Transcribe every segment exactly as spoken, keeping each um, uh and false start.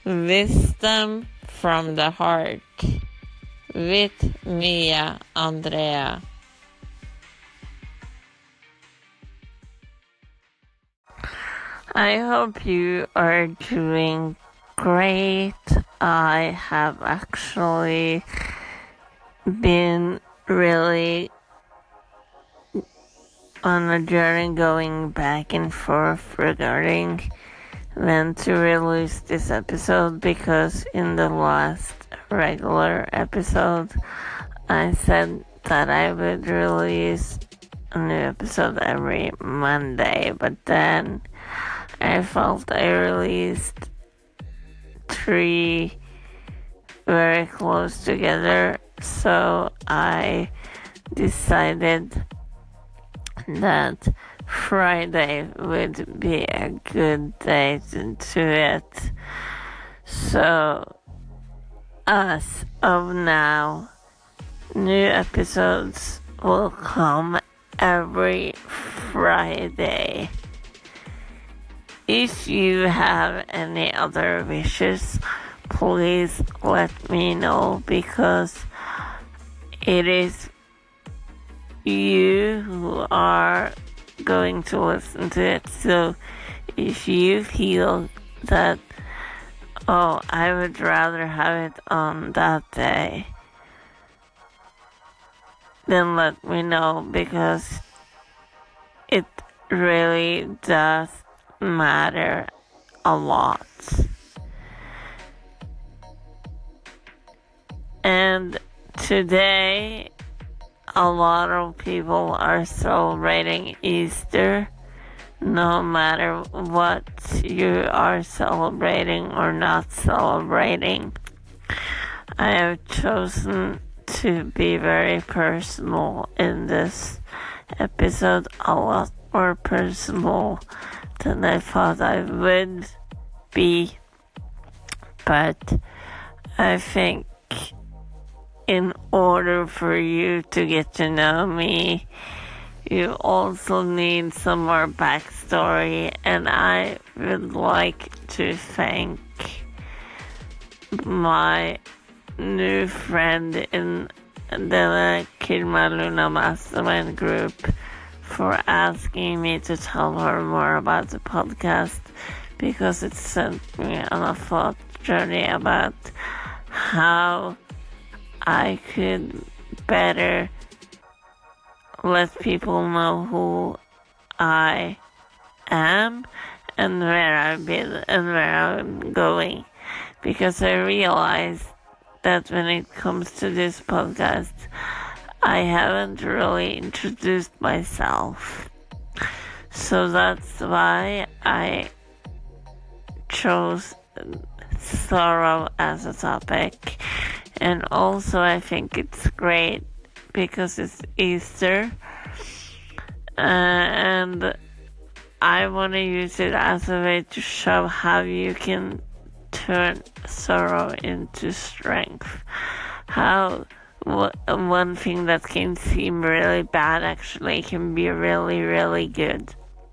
Wisdom from the Heart with Mia Andrea. I hope you are doing great. I have actually been really on a journey going back and forth regarding when to release this episode, because in the last regular episode I said that I would release a new episode every Monday, but then I felt I released three very close together, so I decided that Friday would be a good day to do it. So, as of now, new episodes will come every Friday. If you have any other wishes, please let me know, because it is you who are going to listen to it. So if you feel that, oh, I would rather have it on that day, then let me know, because it really does matter a lot. And today, a lot of people are celebrating Easter. No matter what you are celebrating or not celebrating, I have chosen to be very personal in this episode, a lot more personal than I thought I would be. But I think in order for you to get to know me, you also need some more backstory, and I would like to thank my new friend in the Kirma Luna Mastermind group for asking me to tell her more about the podcast, because it sent me on a thought journey about how I could better let people know who I am and where I've been and where I'm going. Because I realized that when it comes to this podcast, I haven't really introduced myself. So that's why I chose sorrow as a topic. And also I think it's great because it's Easter, uh, and I want to use it as a way to show how you can turn sorrow into strength. How w- one thing that can seem really bad actually can be really, really good.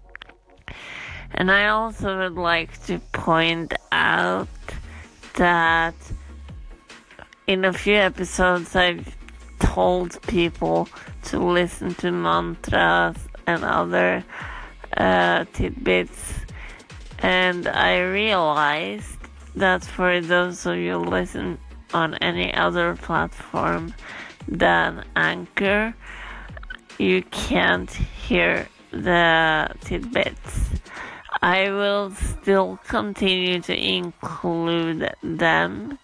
And I also would like to point out that in a few episodes I've told people to listen to mantras and other uh, tidbits, and I realized that for those of you who listen on any other platform than Anchor, you can't hear the tidbits. I will still continue to include them,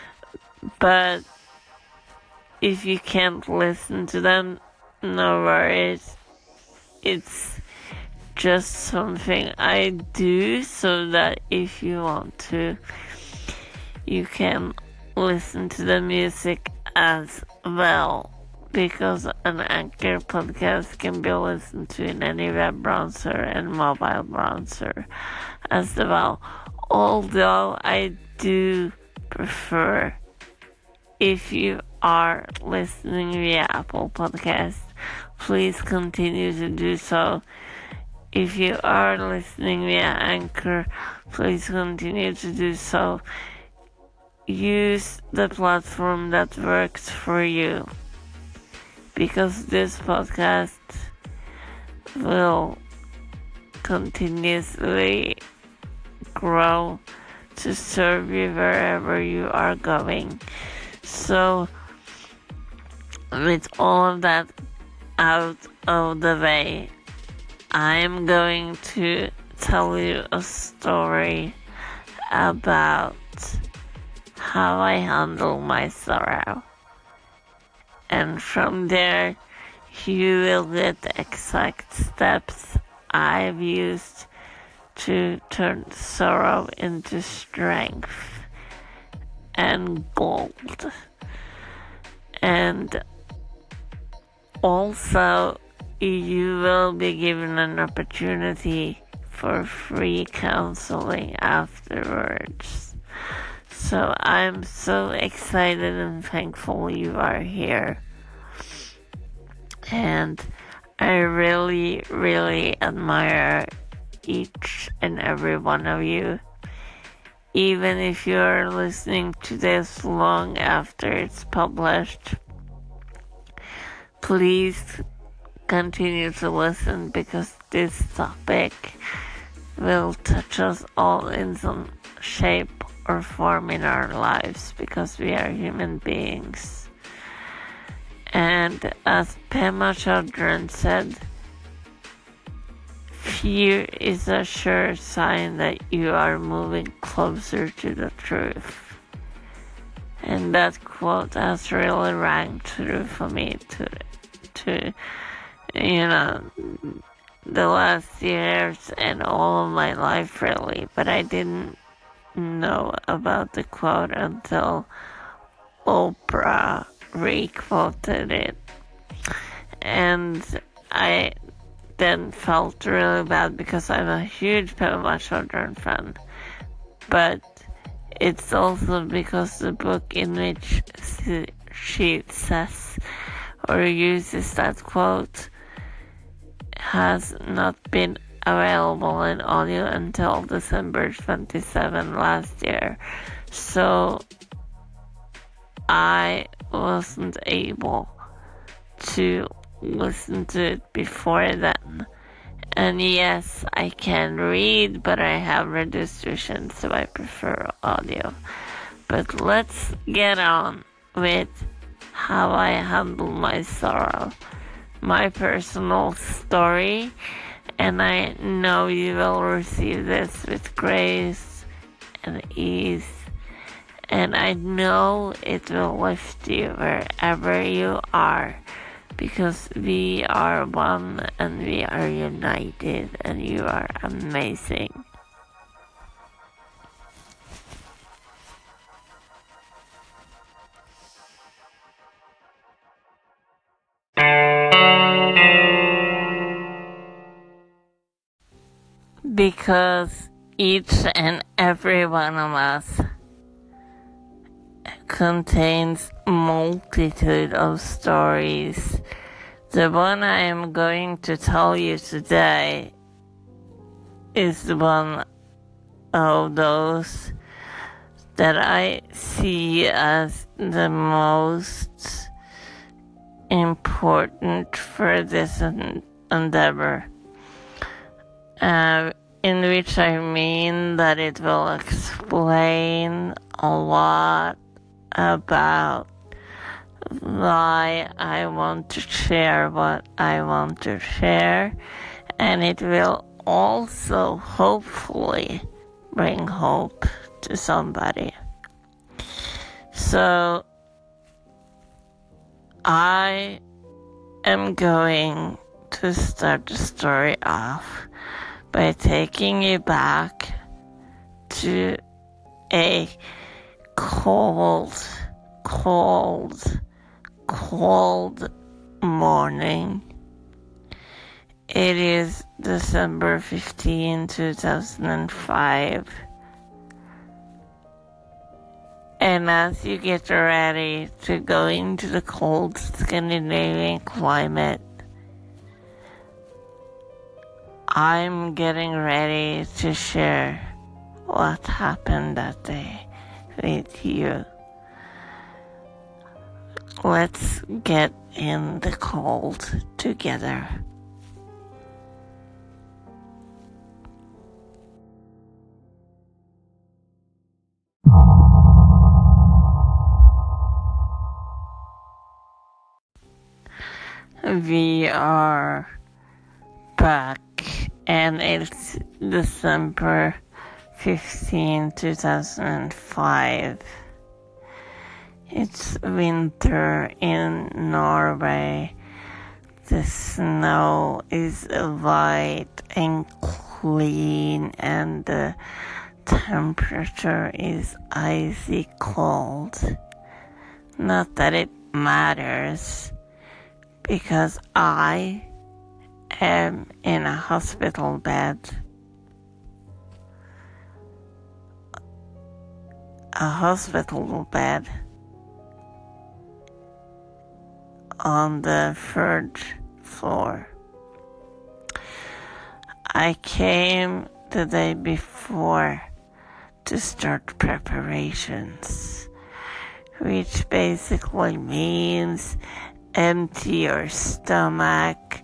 but if you can't listen to them, no worries. It's just something I do so that if you want to, you can listen to the music as well. Because an Anchor podcast can be listened to in any web browser and mobile browser as well. Although I do prefer, if you are listening via Apple Podcasts, please continue to do so. If you are listening via Anchor, please continue to do so. use the platform that works for you, because this podcast will continuously grow to serve you wherever you are going. So, with all of that out of the way, I'm going to tell you a story about how I handle my sorrow. And from there, you will get the exact steps I've used to turn sorrow into strength and gold. And also, you will be given an opportunity for free counseling afterwards. So I'm so excited and thankful you are here. And I really, really admire each and every one of you. Even if you're listening to this long after it's published, please continue to listen, because this topic will touch us all in some shape or form in our lives, because we are human beings. And as Pema Chodron said, fear is a sure sign that you are moving closer to the truth. And that quote has really rang true for me to, to, you know, the last years and all of my life, really. But I didn't know about the quote until Oprah re-quoted it. And I then felt really bad, because I'm a huge Pema Chodron fan. But it's also because the book in which she says or uses that quote has not been available in audio until December twenty-seventh last year. So I wasn't able to listen to it before then. And yes, I can read, but I have reduced vision, so I prefer audio. But let's get on with how I handle my sorrow, my personal story, and I know you will receive this with grace and ease, and I know it will lift you wherever you are, because we are one and we are united, and you are amazing. Because each and every one of us contains multitude of stories. The one I am going to tell you today is one of those that I see as the most important for this endeavor, uh, in which I mean that it will explain a lot about why I want to share what I want to share, and it will also hopefully bring hope to somebody. So I am going to start the story off by taking you back to a cold, cold, cold morning. It is December fifteenth, two thousand five. And as you get ready to go into the cold Scandinavian climate, I'm getting ready to share what happened that day with you. Let's get in the cold together. We are back, and it's December fifteenth, two thousand five. It's winter in Norway. The snow is white and clean, and the temperature is icy cold. Not that it matters, because I am in a hospital bed. A hospital bed on the third floor. I came the day before to start preparations, which basically means empty your stomach,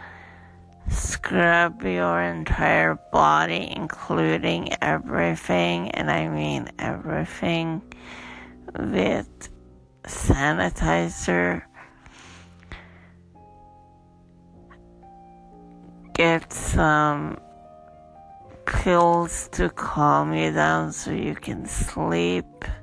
scrub your entire body, including everything, and I mean everything, with sanitizer. Get some pills to calm you down so you can sleep.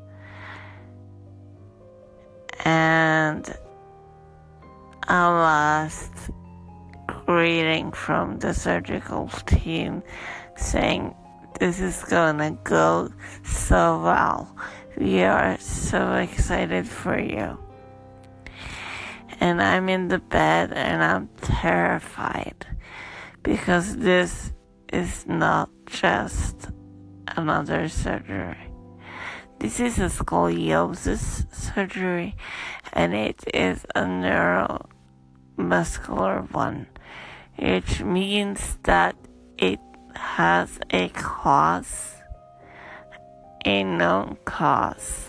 And a last greeting from the surgical team saying, "This is gonna go so well. We are so excited for you." And I'm in the bed and I'm terrified, because this is not just another surgery. This is a scoliosis surgery, and it is a neuromuscular one, which means that it has a cause, a known cause.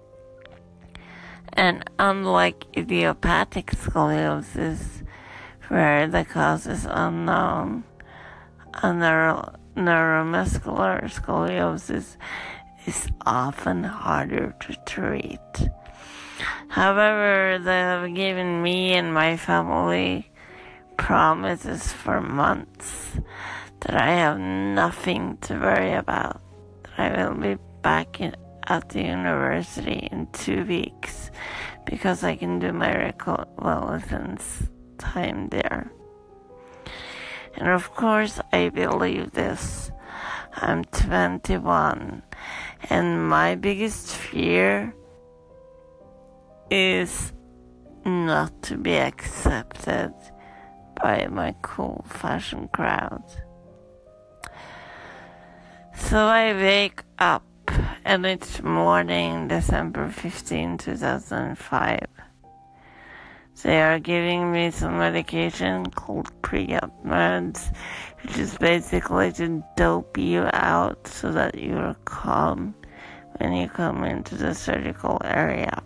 And unlike idiopathic scoliosis, where the cause is unknown, a neuro- neuromuscular scoliosis is often harder to treat. However, they have given me and my family promises for months that I have nothing to worry about, that I will be back in, at the university in two weeks because I can do my reconvalescence time there. And of course, I believe this. I'm twenty-one, and my biggest fear is not to be accepted by my cool fashion crowd. So I wake up, and it's morning, December fifteenth, two thousand five. They are giving me some medication called pre-op meds, which is basically to dope you out so that you're calm when you come into the surgical area.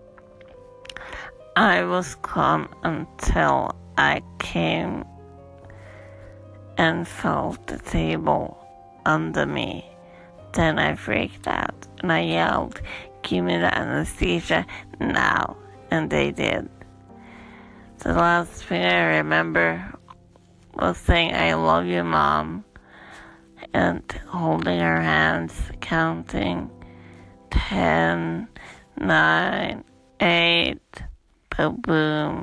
I was calm until I came and felt the table under me. Then I freaked out and I yelled, "Give me the anesthesia now," and they did. The last thing I remember was saying, "I love you, Mom," and holding her hands, counting ten, nine, eight, boom, boom.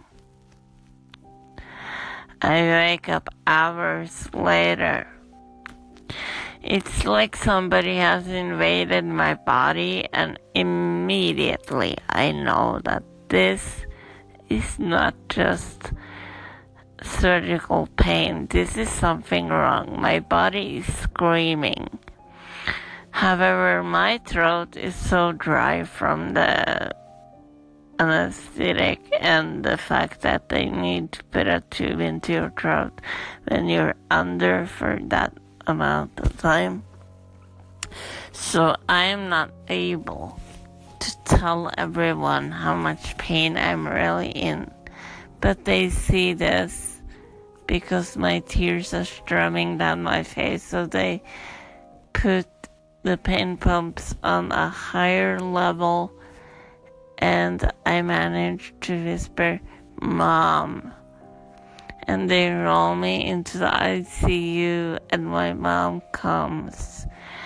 I wake up hours later. It's like somebody has invaded my body, and immediately I know that this is not just surgical pain. This is something wrong. My body is screaming. However, my throat is so dry from the anesthetic and the fact that they need to put a tube into your throat when you're under for that amount of time, So I am not able to tell everyone how much pain I'm really in. But they see this because my tears are streaming down my face, so they put the pain pumps on a higher level, and I manage to whisper, "Mom." And they roll me into the I C U, and my mom comes.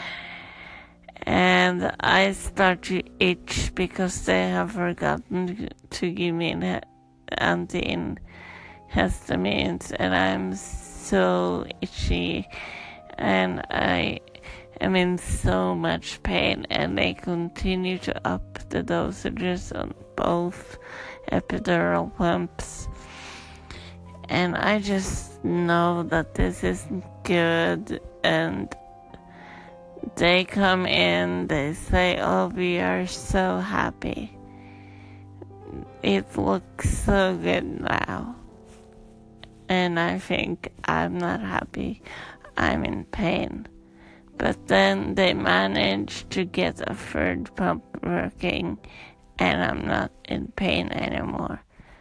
And I start to itch because they have forgotten to give me an antihistamines, and I'm so itchy, and I am in so much pain, and they continue to up the dosages on both epidural pumps. And I just know that this isn't good, and they come in, they say, "Oh, we are so happy. It looks so good now." And I think I'm not happy. I'm in pain. But then they manage to get a third pump working, and I'm not in pain anymore.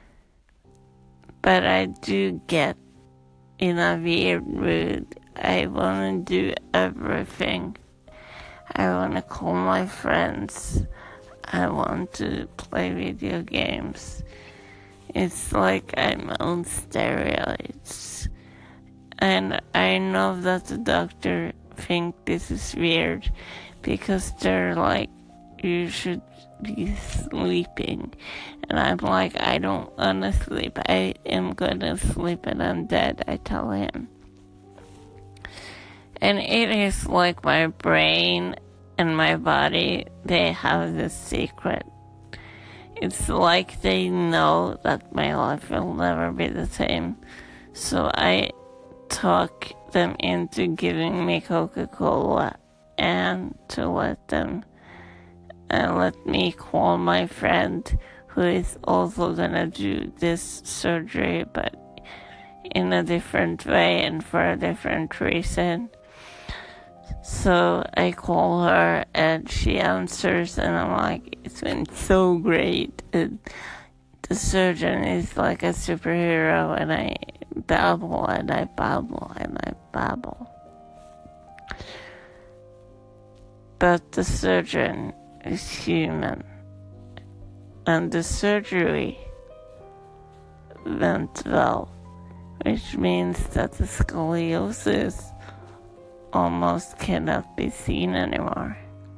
But I do get in a weird mood. I want to do everything. I want to call my friends. I want to play video games. It's like I'm on steroids. And I know that the doctor thinks this is weird because they're like, "You should be sleeping." And I'm like, "I don't want to sleep. I am going to sleep and I'm dead," I tell him. And it is like my brain and my body, they have this secret. It's like they know that my life will never be the same. So I talk them into giving me Coca-Cola and to let them and let me call my friend who is also gonna do this surgery, but in a different way and for a different reason. So I call her and she answers, and I'm like, "It's been so great." And the surgeon is like a superhero, and I babble and I babble and I babble. But the surgeon is human, and the surgery went well, which means that the scoliosis almost cannot be seen anymore.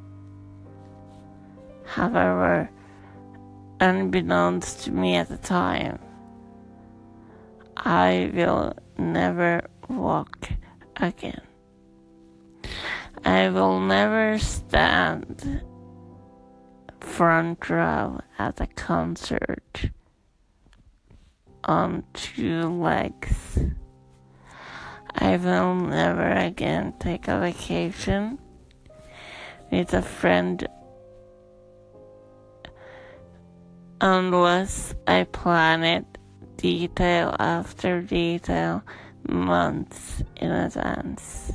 However, unbeknownst to me at the time, I will never walk again. I will never stand front row at a concert on two legs. I will never again take a vacation with a friend unless I plan it detail after detail, months in advance.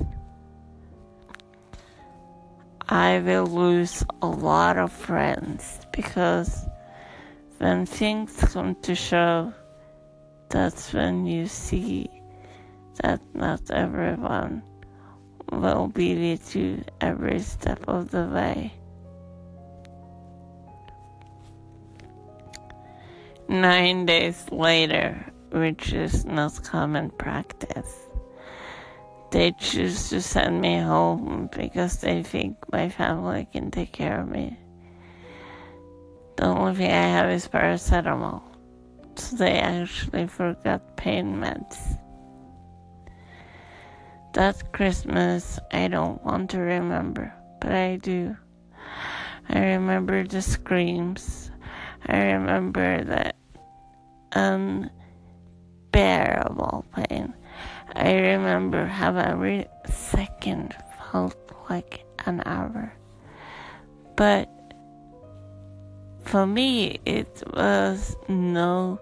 I will lose a lot of friends because when things come to show, that's when you see that not everyone will be with you every step of the way. Nine days later, which is not common practice, they choose to send me home because they think my family can take care of me. The only thing I have is paracetamol, so they actually forgot pain meds. That Christmas, I don't want to remember, but I do. I remember the screams. I remember the unbearable pain. I remember how every second felt like an hour. But for me, it was no,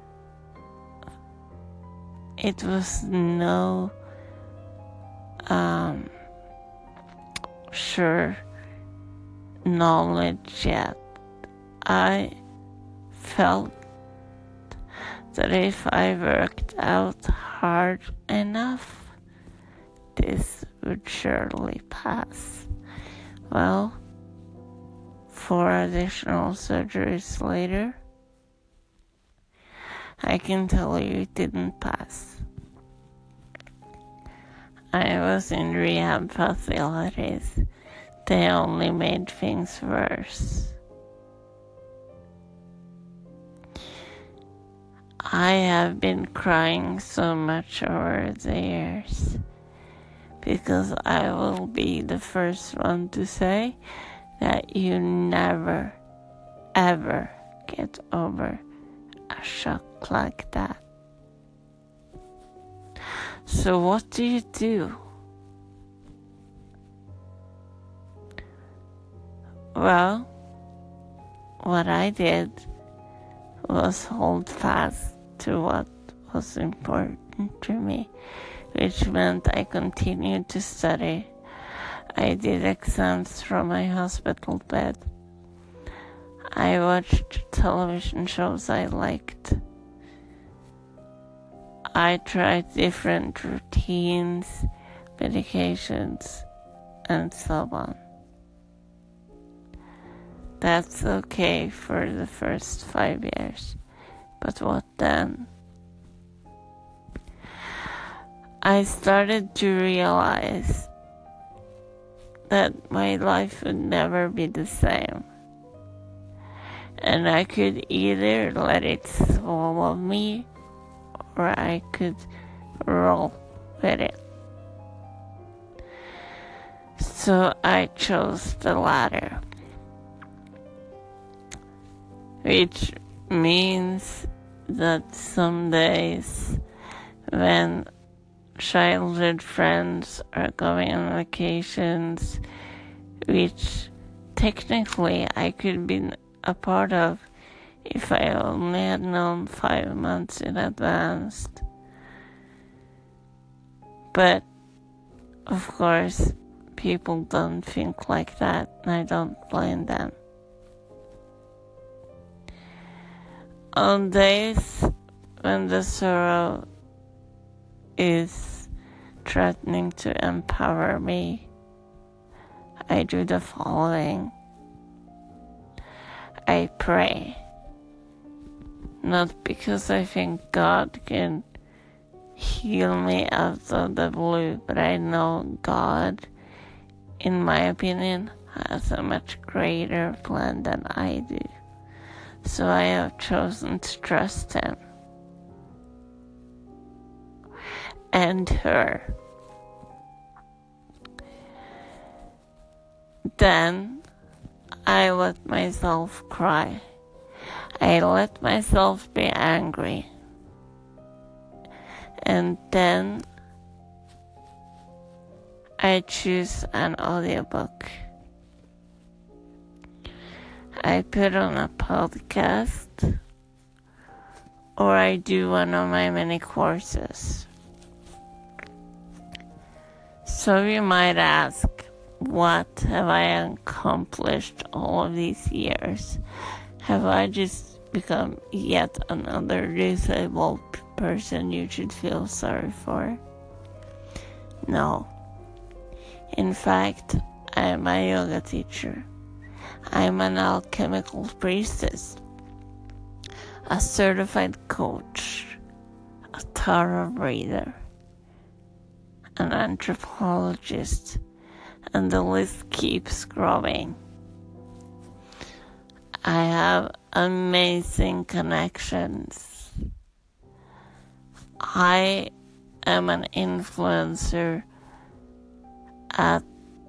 it was no um, sure knowledge yet. I felt that if I worked out hard enough, this would surely pass. Well, four additional surgeries later, I can tell you it didn't pass. I was in rehab facilities. They only made things worse. I have been crying so much over the years because I will be the first one to say that you never, ever get over a shock like that. So what do you do? Well, what I did was hold fast to what was important to me, which meant I continued to study. I did exams from my hospital bed. I watched television shows I liked. I tried different routines, medications, and so on. That's okay for the first five years. But what then? I started to realize that my life would never be the same. And I could either let it swallow me, or I could roll with it. So I chose the latter, which means that some days when childhood friends are going on vacations, which technically I could be a part of if I only had known five months in advance. But of course, people don't think like that, and I don't blame them. On days when the sorrow is threatening to empower me, I do the following. I pray. Not because I think God can heal me out of the blue, but I know God, in my opinion, has a much greater plan than I do. So I have chosen to trust Him and her. Then I let myself cry. I let myself be angry. And then I choose an audiobook. I put on a podcast, or I do one of my many courses. So you might ask, what have I accomplished all of these years? Have I just become yet another disabled person you should feel sorry for? No. In fact, I am a yoga teacher. I'm an alchemical priestess, a certified coach, a tarot reader, an anthropologist, and the list keeps growing. I have amazing connections. I am an influencer at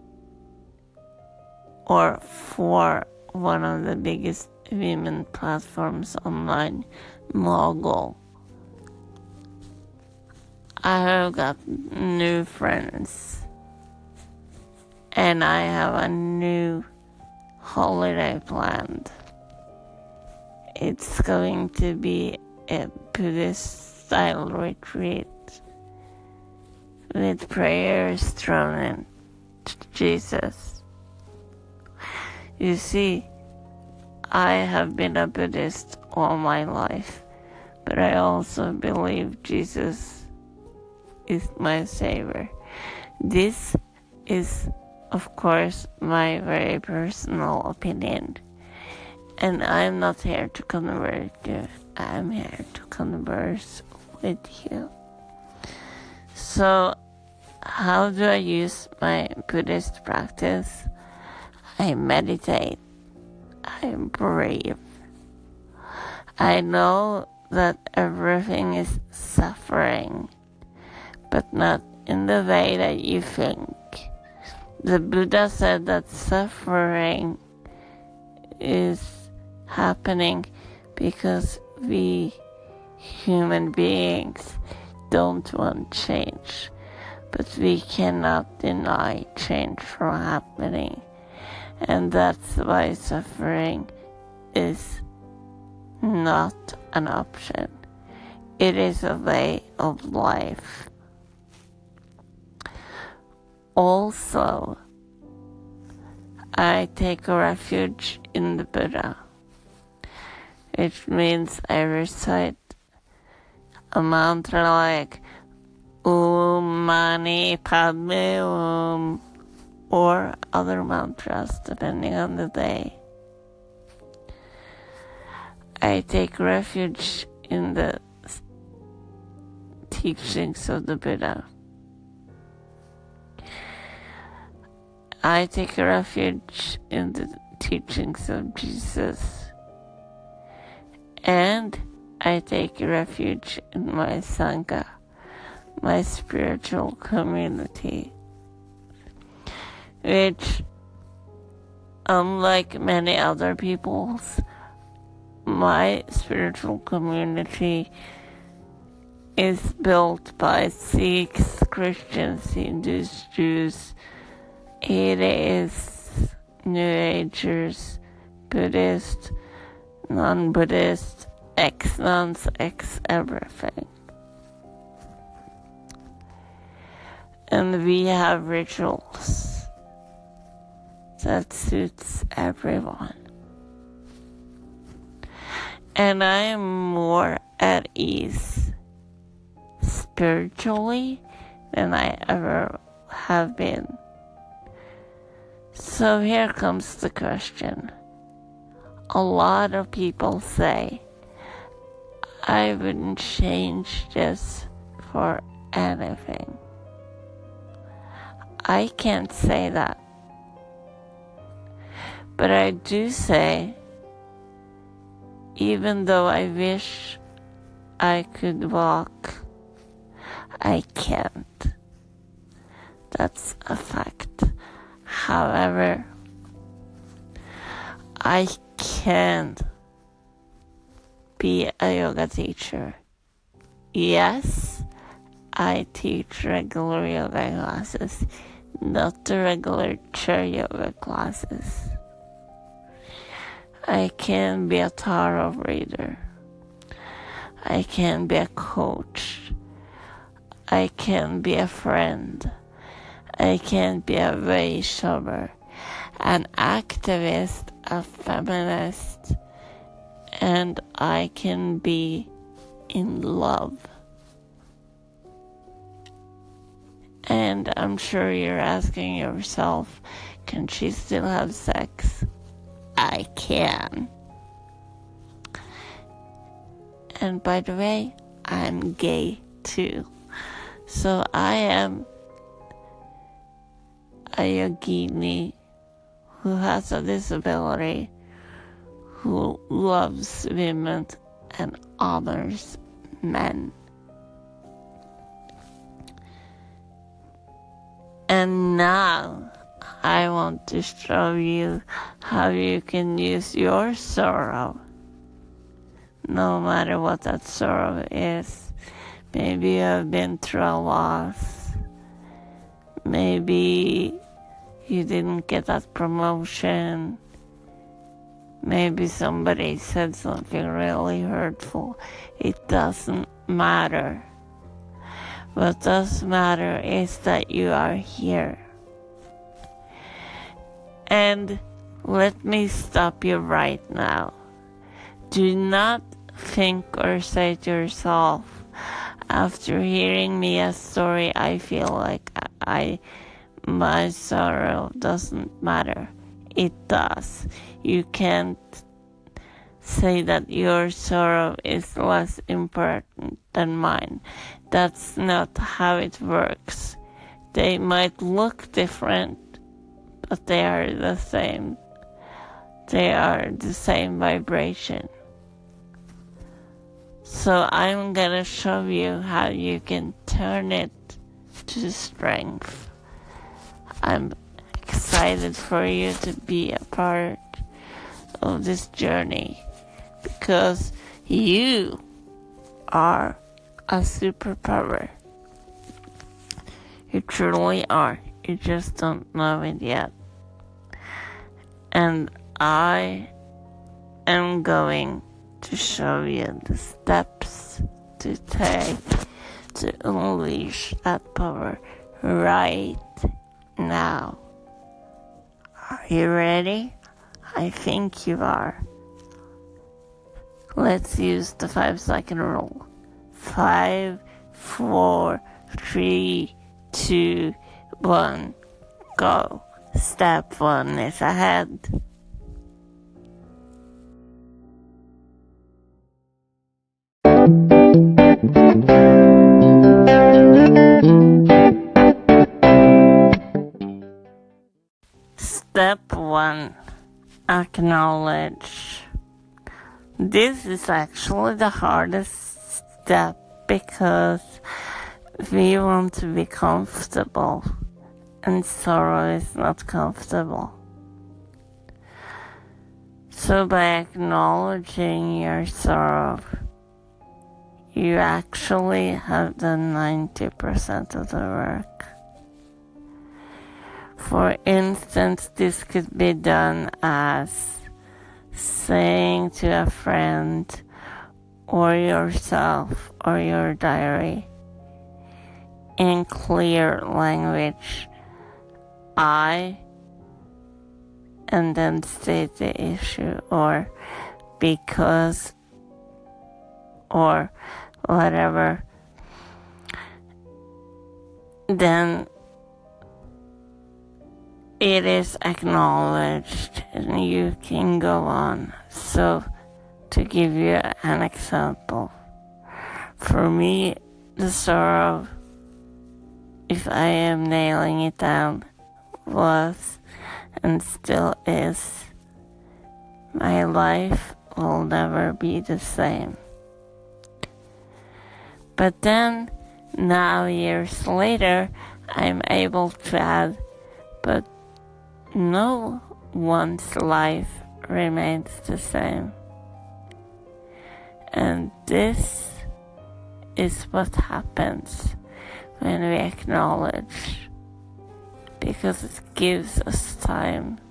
or for one of the biggest women platforms online, Mogul. I have got new friends, and I have a new holiday planned. It's going to be a Buddhist style retreat with prayers thrown in to Jesus. You see, I have been a Buddhist all my life, but I also believe Jesus is my Savior. This is, of course, my very personal opinion, and I'm not here to convert you. I'm here to converse with you. So, how do I use my Buddhist practice? I meditate. I breathe. I know that everything is suffering, but not in the way that you think. The Buddha said that suffering is happening because we human beings don't want change, but we cannot deny change from happening, and that's why suffering is not an option. It is a way of life. Also, I take a refuge in the Buddha, which means I recite a mantra like Om Mani Padme Hum, or other mantras depending on the day. I take refuge in the teachings of the Buddha. I take refuge in the teachings of Jesus. And I take refuge in my Sangha, my spiritual community, which, unlike many other people's, my spiritual community is built by Sikhs, Christians, Hindus, Jews, atheists, New Agers, Buddhists, non-Buddhist, ex-nuns, ex-everything. And we have rituals that suits everyone. And I am more at ease spiritually than I ever have been. So here comes the question. A lot of people say, I wouldn't change this for anything. I can't say that. But I do say, even though I wish I could walk, I can't. That's a fact. However, I can be a yoga teacher. Yes, I teach regular yoga classes, not the regular chair yoga classes. I can be a tarot reader. I can be a coach. I can be a friend. I can be a Vaishnavar, an activist, a feminist, and I can be in love. And I'm sure you're asking yourself, can she still have sex? I can. And by the way, I'm gay too. So I am a yogini who has a disability, who loves women and honors men. And now I want to show you how you can use your sorrow, no matter what that sorrow is. Maybe you have been through a loss. Maybe you didn't get that promotion. Maybe somebody said something really hurtful. It doesn't matter. What does matter is that you are here. And Let me stop you right now. Do not think or say to yourself, after hearing Mia's story, I feel like I, my sorrow doesn't matter. It does. You can't say that your sorrow is less important than mine. That's not how it works. They might look different, but they are the same. They are the same vibration. So I'm gonna show you how you can turn it to strength. I'm excited for you to be a part of this journey because you are a superpower. You truly are. You just don't know it yet. And I am going to show you the steps to take to unleash that power right now. Are you ready? I think you are. Let's use the five second rule. Five, four, three, two, one, go. Step one is ahead. Step one, acknowledge. This is actually the hardest step because we want to be comfortable and sorrow is not comfortable. So by acknowledging your sorrow, you actually have done ninety percent of the work. For instance, this could be done as saying to a friend or yourself or your diary in clear language, I, and then state the issue, or because, or whatever. Then it is acknowledged and you can go on. So, to give you an example, for me, the sorrow, if I am nailing it down, was and still is, my life will never be the same. But then, now years later, I'm able to add, but no one's life remains the same. And this is what happens when we acknowledge, because it gives us time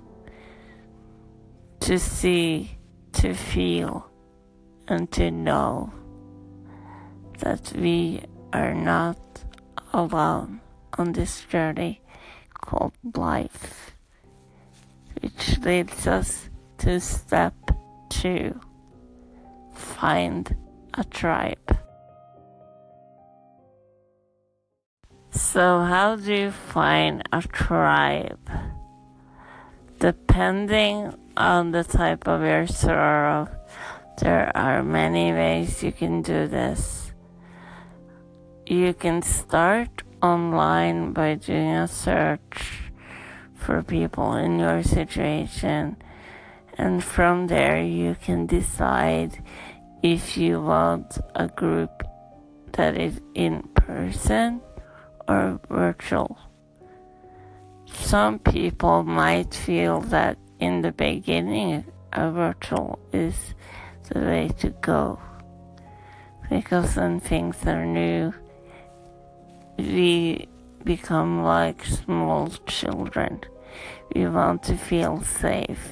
to see, to feel, and to know that we are not alone on this journey called life, which leads us to step two, find a tribe. So how do you find a tribe? Depending on the type of your sorrow, there are many ways you can do this. You can start online by doing a search for people in your situation, and from there you can decide if you want a group that is in person or virtual. Some people might feel that in the beginning a virtual is the way to go, because when things are new, we become like small children. We want to feel safe.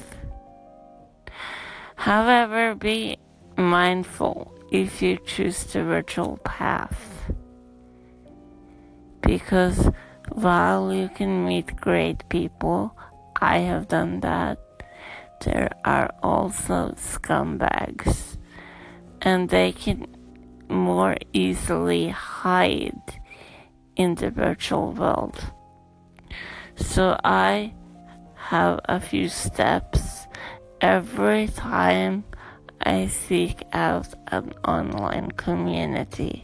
However, be mindful if you choose the virtual path, because while you can meet great people, I have done that, there are also scumbags, and they can more easily hide in the virtual world. So I have a few steps every time I seek out an online community.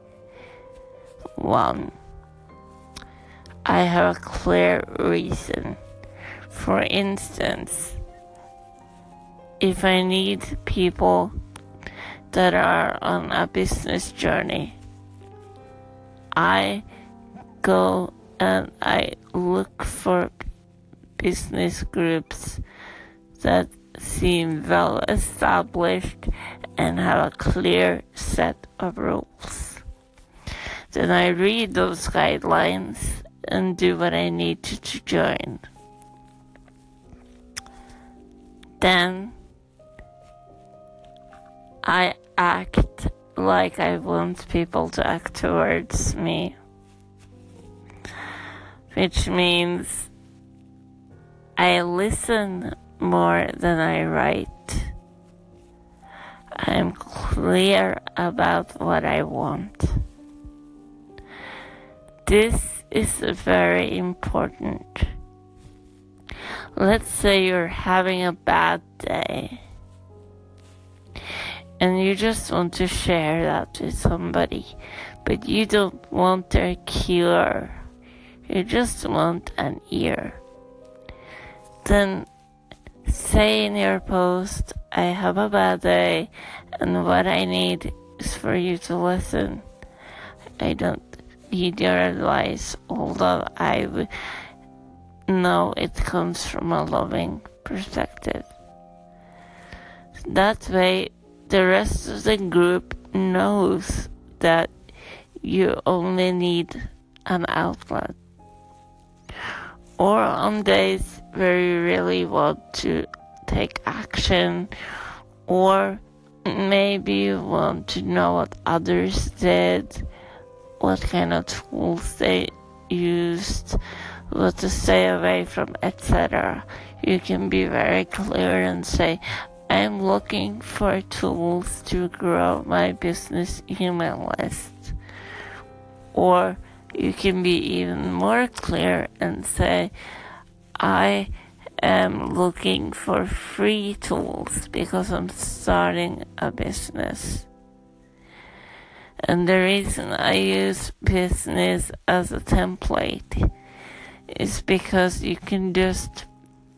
One, I have a clear reason. For instance, if I need people that are on a business journey, I go and I look for business groups that seem well established and have a clear set of rules. Then I read those guidelines and do what I need to, to join. Then I act like I want people to act towards me, which means I listen more than I write. I'm clear about what I want. This is very important. Let's say you're having a bad day and you just want to share that with somebody, but you don't want their cure. You just want an ear. Then say in your post, I have a bad day and what I need is for you to listen. I don't need your advice, although I w- know it comes from a loving perspective. That way, the rest of the group knows that you only need an outlet. Or on days where you really want to take action, or maybe you want to know what others did, what kind of tools they used, what to stay away from, et cetera. You can be very clear and say, I'm looking for tools to grow my business email list. Or you can be even more clear and say, I am looking for free tools because I'm starting a business. And the reason I use business as a template is because you can just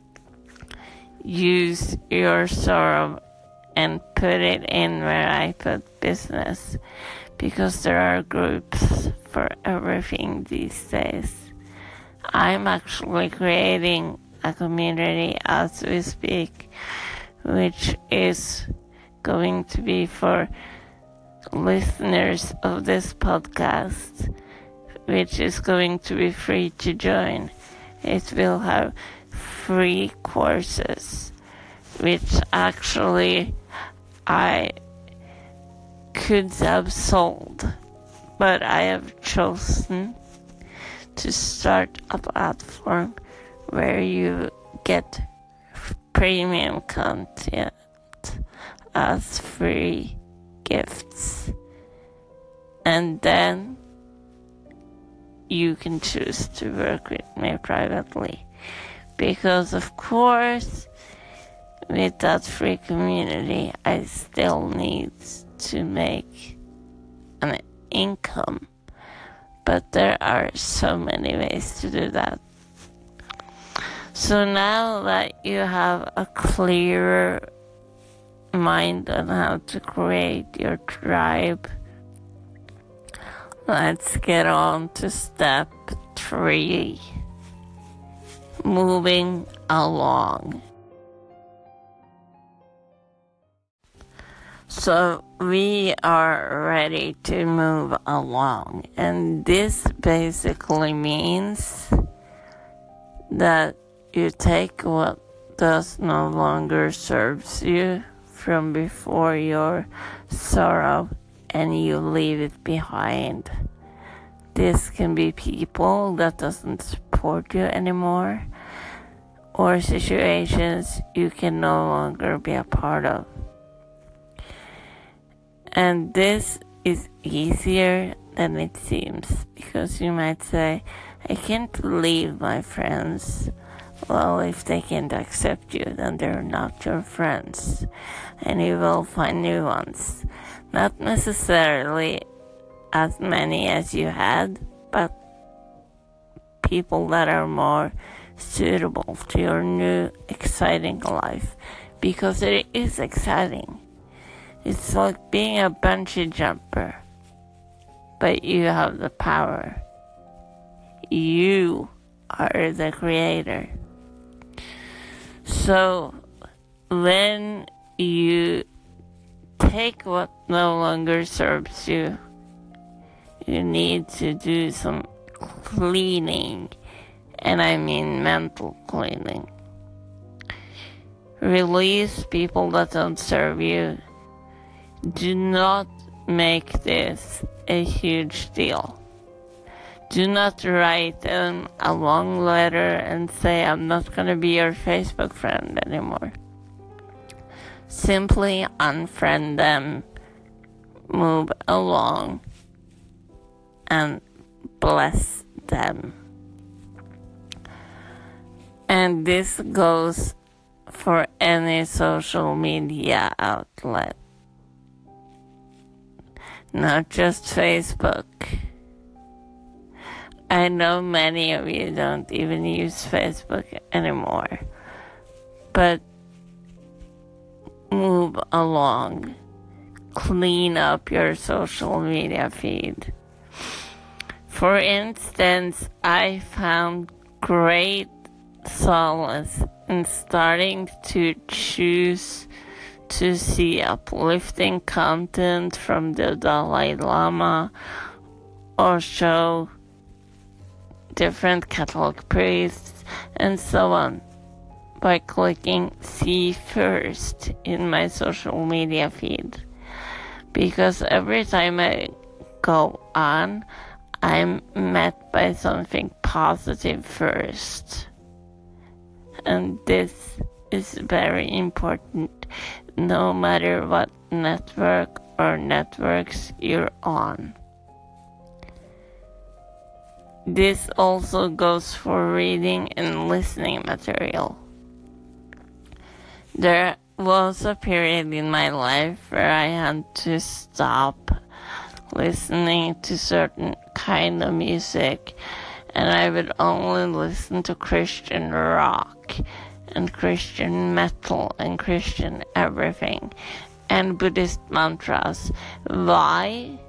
use your sorrow and put it in where I put business, because there are groups for everything these days. I'm actually creating a community as we speak, which is going to be for listeners of this podcast, which is going to be free to join. It will have free courses, which actually I could have sold, but I have chosen to start a platform where you get premium content as free gifts, and then you can choose to work with me privately, because of course with that free community I still need to make an income, but there are so many ways to do that. So now that you have a clearer mind on how to create your tribe, let's get on to step three, moving along. So we are ready to move along, and this basically means that you take what does no longer serves you from before your sorrow and you leave it behind. This can be people that doesn't support you anymore, or situations you can no longer be a part of. And this is easier than it seems, because you might say, I can't leave my friends. Well, if they can't accept you, then they're not your friends, and you will find new ones. Not necessarily as many as you had, but people that are more suitable to your new exciting life, because it is exciting. It's like being a bungee jumper, but you have the power. You are the creator. So when you take what no longer serves you, you need to do some cleaning, and I mean mental cleaning. Release people that don't serve you. Do not make this a huge deal. Do not write them a long letter and say, I'm not going to be your Facebook friend anymore. Simply unfriend them, move along, and bless them. And this goes for any social media outlet, not just Facebook. I know many of you don't even use Facebook anymore, but move along. Clean up your social media feed. For instance, I found great solace in starting to choose to see uplifting content from the Dalai Lama, or show different Catholic priests, and so on, by clicking see first in my social media feed. Because every time I go on, I'm met by something positive first. And this is very important, no matter what network or networks you're on. This also goes for reading and listening material. There was a period in my life where I had to stop listening to certain kind of music, and I would only listen to Christian rock and Christian metal and Christian everything and Buddhist mantras. Why?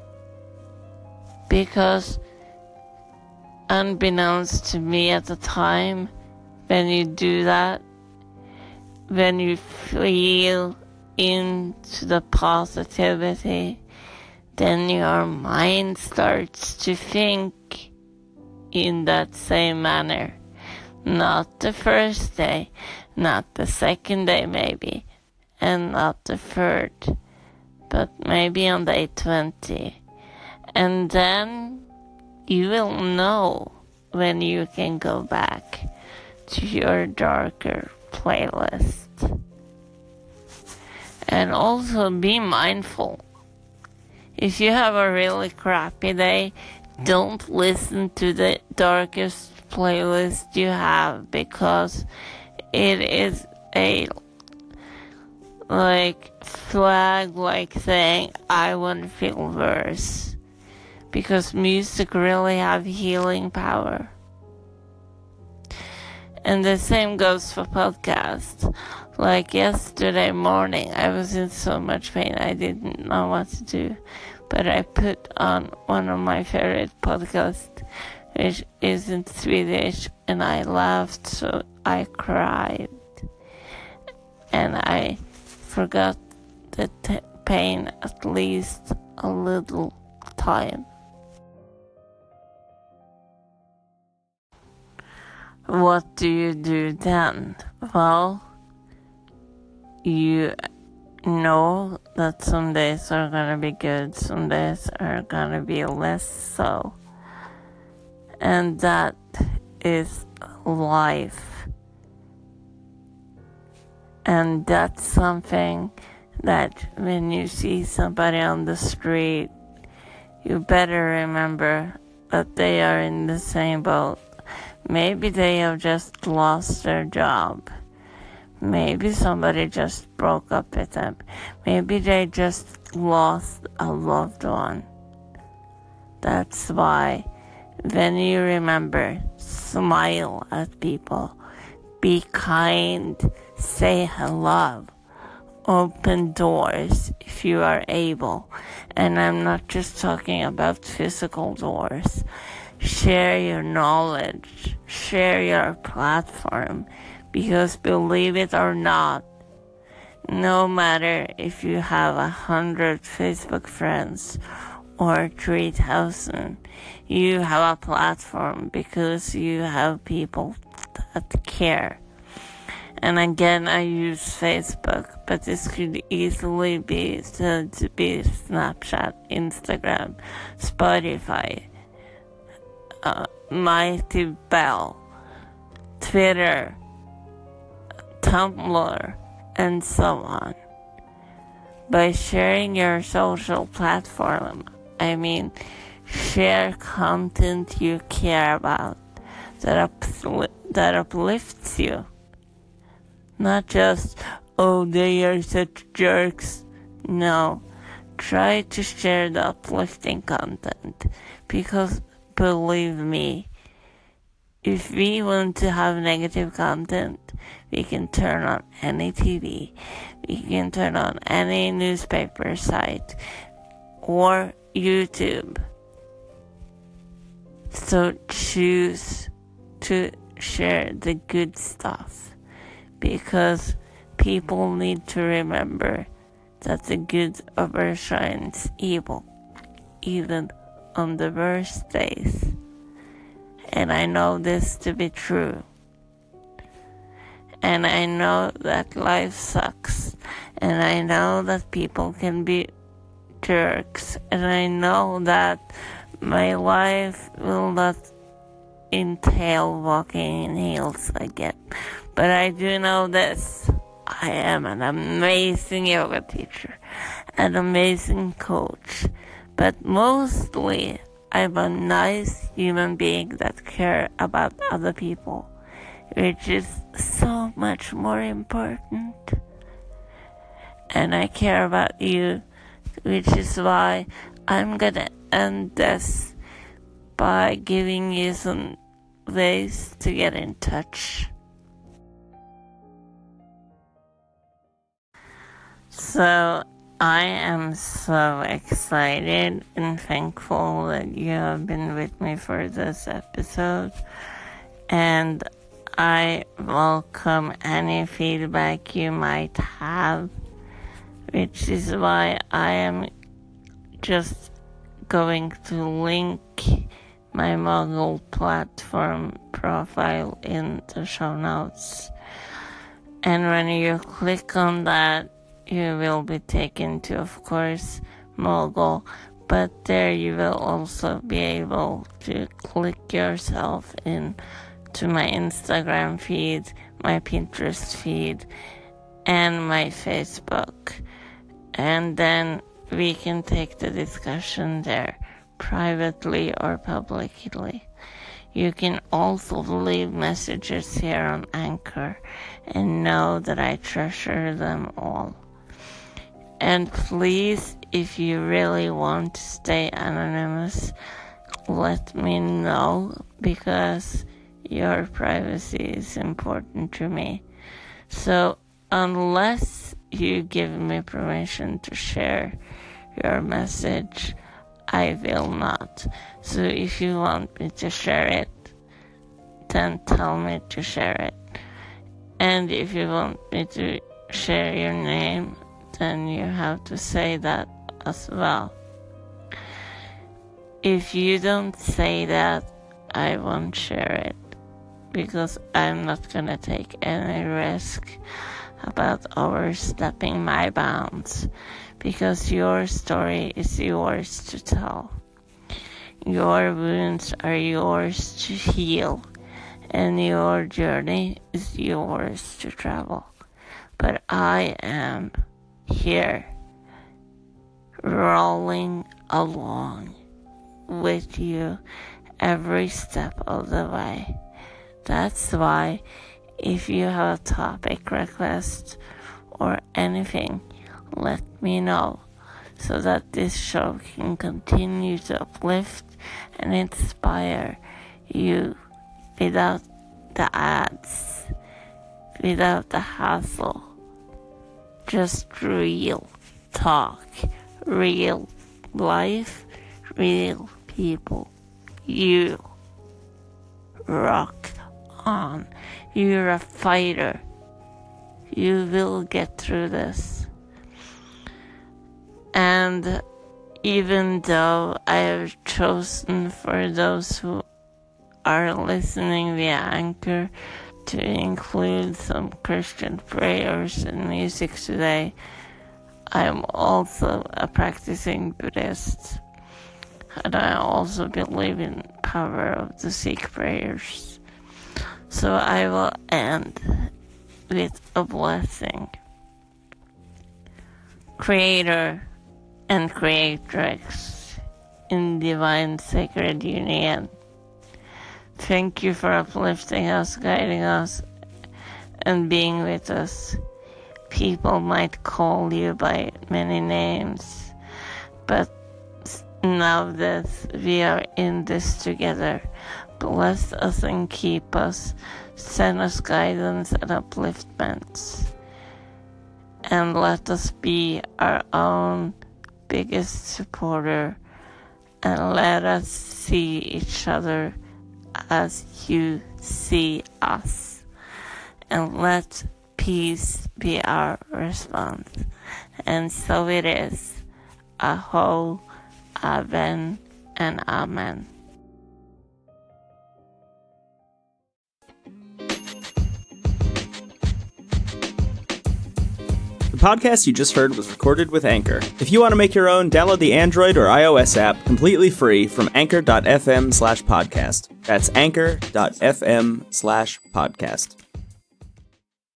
Because unbeknownst to me at the time, when you do that, when you feel into the positivity, then your mind starts to think in that same manner. Not the first day, not the second day maybe, and not the third, but maybe on day twenty. And then you will know when you can go back to your darker playlist. And also be mindful. If you have a really crappy day, don't listen to the darkest playlist you have, because it is a like flag like saying, I want to feel worse. Because music really have healing power. And the same goes for podcasts. Like yesterday morning, I was in so much pain, I didn't know what to do. But I put on one of my favorite podcasts, which is in Swedish, and I laughed so I cried. And I forgot the t- pain at least a little time. What do you do then? Well, you know that some days are gonna be good, some days are gonna be less so. And that is life. And that's something that when you see somebody on the street, you better remember that they are in the same boat. Maybe they have just lost their job. Maybe somebody just broke up with them. Maybe they just lost a loved one. That's why when you remember, smile at people. Be kind. Say hello. Open doors if you are able. And I'm not just talking about physical doors. Share your knowledge. Share your platform. Because believe it or not, no matter if you have a hundred Facebook friends or three thousand, you have a platform because you have people that care. And again, I use Facebook, but this could easily be said to be Snapchat, Instagram, Spotify, uh, Mighty Bell, Twitter, Tumblr, and so on. By sharing your social platform, I mean share content you care about that, upli- that uplifts you. Not just, oh, they are such jerks. No, try to share the uplifting content, because believe me, if we want to have negative content, we can turn on any T V, we can turn on any newspaper site, or YouTube. So choose to share the good stuff. Because people need to remember that the good overshines evil, even on the worst days. And I know this to be true. And I know that life sucks. And I know that people can be jerks. And I know that my life will not entail walking in heels again. But I do know this. I am an amazing yoga teacher, an amazing coach, but mostly I'm a nice human being that cares about other people, which is so much more important. And I care about you, which is why I'm gonna end this by giving you some ways to get in touch. So, I am so excited and thankful that you have been with me for this episode. And I welcome any feedback you might have, which is why I am just going to link my Mogul platform profile in the show notes. And when you click on that, you will be taken to, of course, Mogul, but there you will also be able to click yourself in to my Instagram feed, my Pinterest feed, and my Facebook. And then we can take the discussion there, privately or publicly. You can also leave messages here on Anchor, and know that I treasure them all. And please, if you really want to stay anonymous, let me know, because your privacy is important to me. So unless you give me permission to share your message, I will not. So if you want me to share it, then tell me to share it. And if you want me to share your name, then you have to say that as well. If you don't say that, I won't share it, because I'm not gonna take any risk about overstepping my bounds, because your story is yours to tell. Your wounds are yours to heal, and your journey is yours to travel. but I am here, rolling along with you every step of the way. That's why if you have a topic request or anything, let me know so that this show can continue to uplift and inspire you without the ads, without the hassle. Just real talk, real life, real people. You rock on. You're a fighter. You will get through this. And even though I have chosen for those who are listening via Anchor to include some Christian prayers and music today, I am also a practicing Buddhist. And I also believe in power of the Sikh prayers. So I will end with a blessing. Creator and Creatrix in divine sacred union, thank you for uplifting us, guiding us, and being with us. People might call you by many names, but now that we are in this together, bless us and keep us, send us guidance and upliftments, and let us be our own biggest supporter, and let us see each other as you see us, and let peace be our response. And so it is. Aho, Amen, and Amen. The podcast you just heard was recorded with Anchor. If you want to make your own, download the Android or iOS app completely free from anchor.fm slash podcast. That's anchor.fm slash podcast.